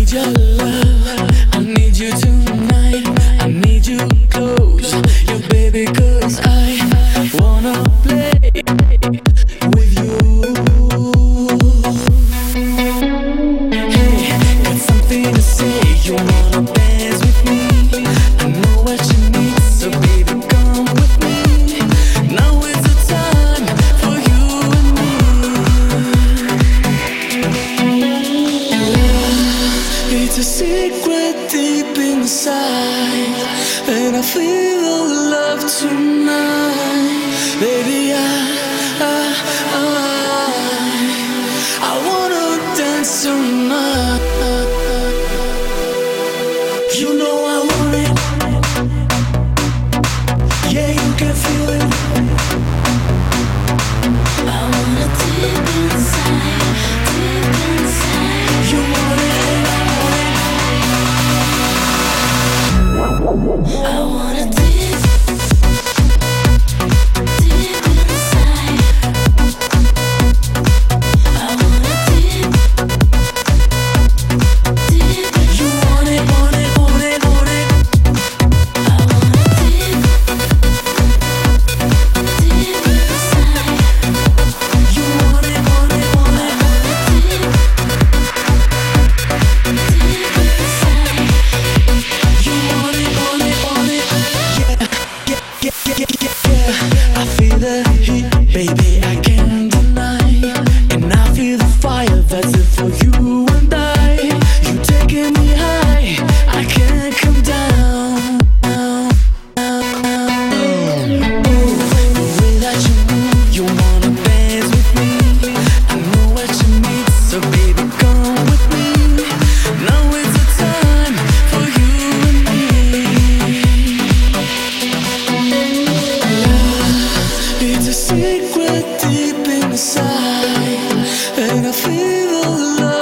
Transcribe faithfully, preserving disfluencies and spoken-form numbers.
your love, I need you tonight. I need you close, yeah, baby, 'cause I wanna play with you. Hey, got something to say, you wanna dance with me? I know what you need, so baby, come with me. Now is the time for you and me. It's a secret deep inside, and I feel the love tonight. Baby, I, I, I, I wanna dance tonight. You know I want it. Yeah, you can feel it. I wanna deep inside, deep inside. You want it, and I want it. I wanna deep, deep inside. I wanna deep, deep. You want it, want it, want it, want it. I wanna deep, deep inside. You want it, want it, want it. Deep, deep inside. You want it, want it, want it. Yeah, yeah, yeah, yeah, yeah, yeah. I feel the heat, baby, I can't deny. And I feel the fire, that's it for you and I. You taking me high, I can't come down. The way that you move, you wanna dance with me. I know what you need, so baby, come with me. Now is the time for you and me. It's a secret deep inside, and I feel the love